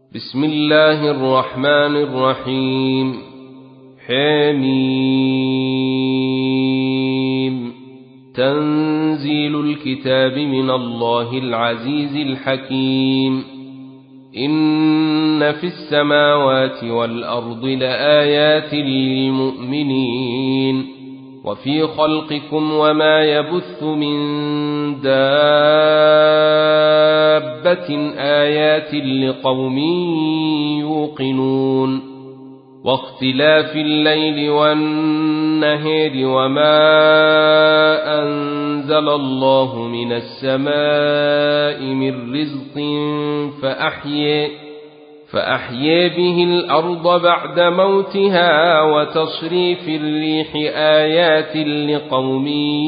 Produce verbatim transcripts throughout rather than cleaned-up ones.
بسم الله الرحمن الرحيم. حميم. تنزيل الكتاب من الله العزيز الحكيم. إن في السماوات والأرض لآيات للمؤمنين وفي خلقكم وما يبث من دابة آيات لقوم يوقنون. واختلاف الليل والنهار وما أنزل الله من السماء من رزق فأحيي فأحيي به الأرض بعد موتها وتصريف الريح آيات لقوم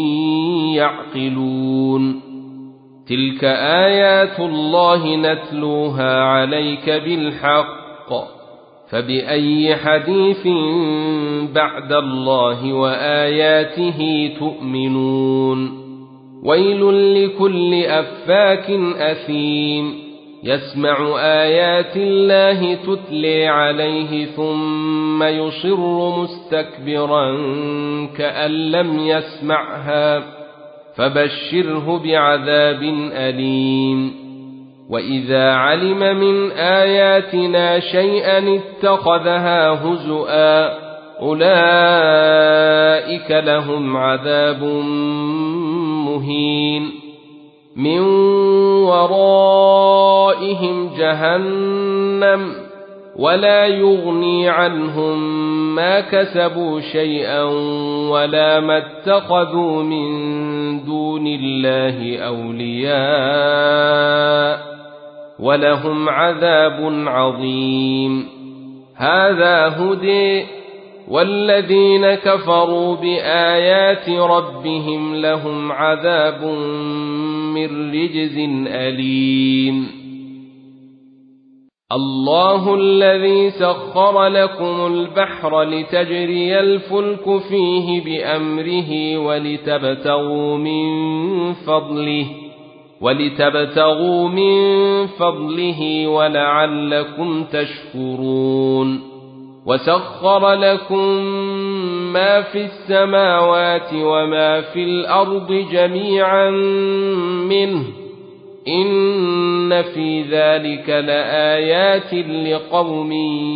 يعقلون. تلك آيات الله نتلوها عليك بالحق فبأي حديث بعد الله وآياته تؤمنون. ويل لكل أفاك أثيم يسمع آيات الله تتلي عليه ثم يصر مستكبرا كأن لم يسمعها فبشره بعذاب أليم. وإذا علم من آياتنا شيئا اتخذها هزؤا أولئك لهم عذاب مهين. من ورائهم جهنم ولا يغني عنهم ما كسبوا شيئا ولا ما اتخذوا من دون الله أولياء ولهم عذاب عظيم. هذا هدى والذين كفروا بآيات ربهم لهم عذاب من رجز أليم. الله الذي سخر لكم البحر لتجري الفلك فيه بأمره ولتبتغوا من فضله ولتبتغوا من فضله ولعلكم تشكرون. وسخر لكم ما في السماوات وما في الأرض جميعا منه إن في ذلك لآيات لقوم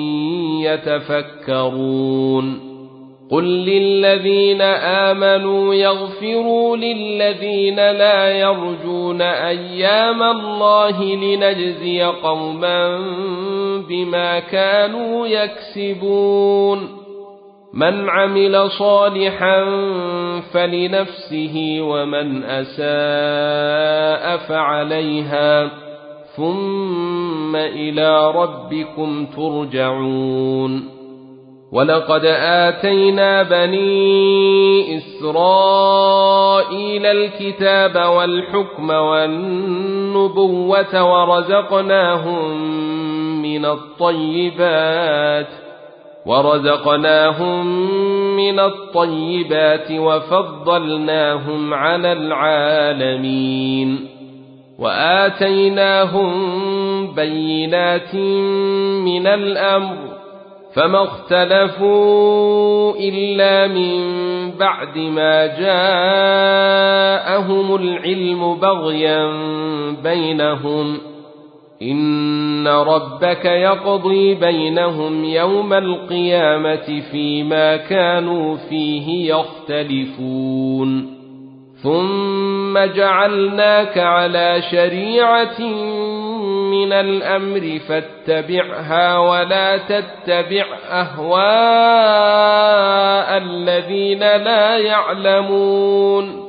يتفكرون. قل للذين آمنوا يغفروا للذين لا يرجون أيام الله لنجزي قوما بما كانوا يكسبون. من عمل صالحا فلنفسه ومن أساء فعليها ثم إلى ربكم ترجعون. ولقد آتينا بني إسرائيل الكتاب والحكم والنبوة ورزقناهم من الطيبات ورزقناهم من الطيبات وفضلناهم على العالمين. وآتيناهم بينات من الأمر فما اختلفوا إلا من بعد ما جاءهم العلم بغيا بينهم. إن ربك يقضي بينهم يوم القيامة فيما كانوا فيه يختلفون. ثم جعلناك على شريعة من الأمر فاتبعها ولا تتبع أهواء الذين لا يعلمون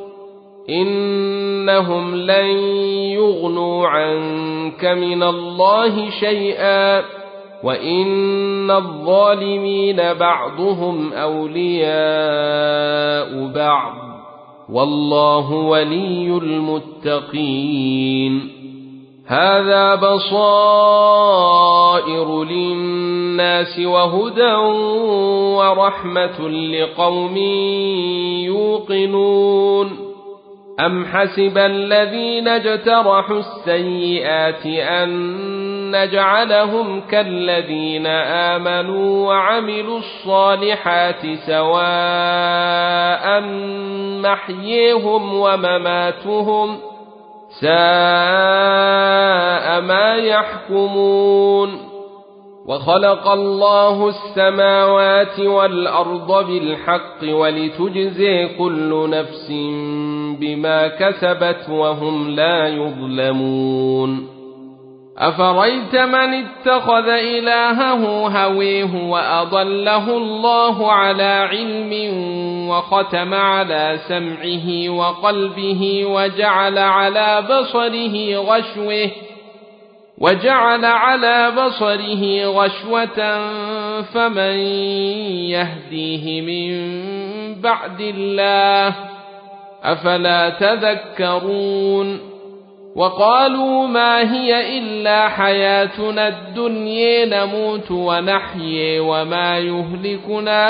إنهم لن يغنوا عنك من الله شيئا وإن الظالمين بعضهم أولياء بعض والله ولي المتقين. هذا بصائر للناس وهدى ورحمة لقوم يوقنون. أم حسب الذين اجترحوا السيئات أن نجعلهم كالذين آمنوا وعملوا الصالحات سواء محييهم ومماتهم ساء ما يحكمون وخلق الله السماوات والأرض بالحق ولتجزي كل نفس بما كسبت وهم لا يظلمون أفرأيت من اتخذ إلهه هويه وأضله الله على علم وختم على سمعه وقلبه وجعل على بصره غشوة وجعل على بصره غشوة فمن يهديه من بعد الله أفلا تذكرون وقالوا ما هي إلا حياتنا الدنيا نموت ونحيي وما يهلكنا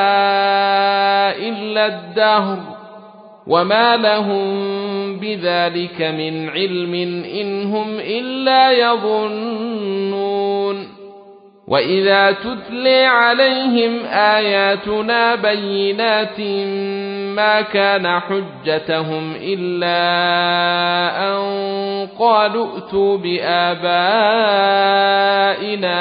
إلا الدهر وما لهم بذلك من علم إن هم إلا يظنون وإذا تتلي عليهم آياتنا بينات ما كان حجتهم إلا أن قالوا ائتوا بآبائنا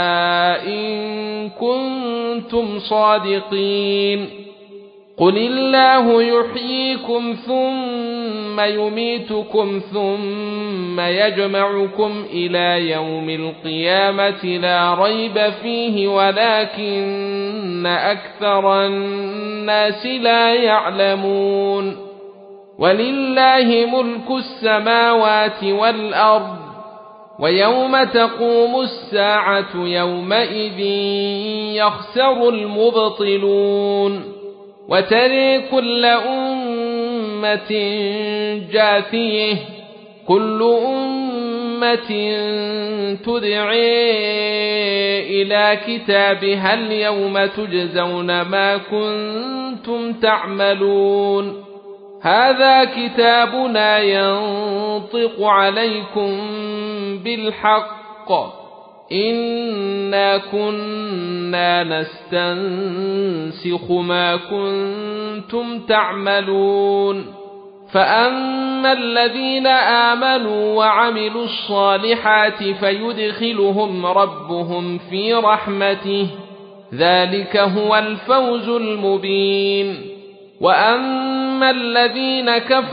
إن كنتم صادقين قل الله يحييكم ثم يميتكم ثم يجمعكم إلى يوم القيامة لا ريب فيه ولكن أكثر الناس لا يعلمون ولله ملك السماوات والأرض ويوم تقوم الساعة يومئذ يخسر المبطلون وترى كل أمة جاثية كل أمة تدعي إلى كتابها اليوم تجزون ما كنتم تعملون هذا كتابنا ينطق عليكم بالحق إنا كنا نستنسخ ما كنتم تعملون فأما الذين آمنوا وعملوا الصالحات فيدخلهم ربهم في رحمته ذلك هو الفوز المبين وأما الذين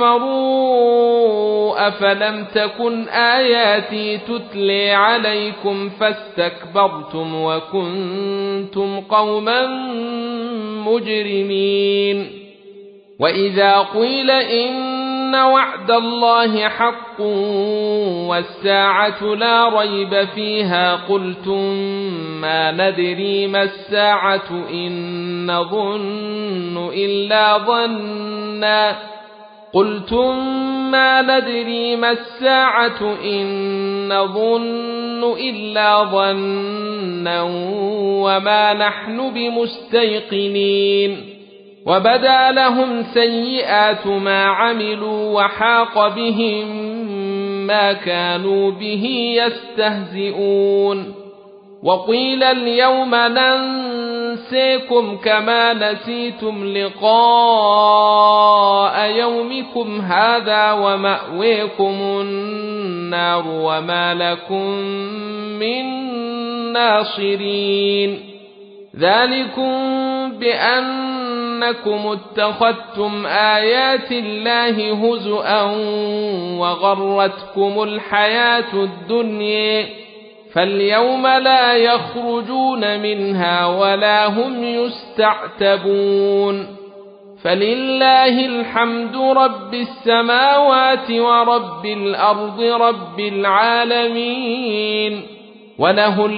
كفروا أفلم تكن آياتي تتلي عليكم فاستكبرتم وكنتم قوما مجرمين وإذا قيل إن وعد الله حق والساعة لا ريب فيها قلتم ما ندري ما الساعة إن نظن إلا ظنا قلتم ما ندري ما الساعة إن نظن إلا ظنا وما نحن بمستيقنين وبدا لهم سيئات ما عملوا وحاق بهم ما كانوا به يستهزئون وقيل اليوم ننسيكم كما نسيتم لقاء يومكم هذا ومأويكم النار وما لكم من ناصرين ذلكم بأنكم اتخذتم آيات الله هزؤا وغرتكم الحياة الدنيا فاليوم لا يخرجون منها ولا هم يستعتبون فلله الحمد رب السماوات ورب الأرض رب العالمين وله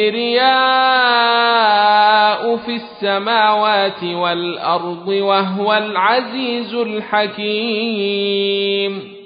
الكبرياء في السماوات والأرض وهو العزيز الحكيم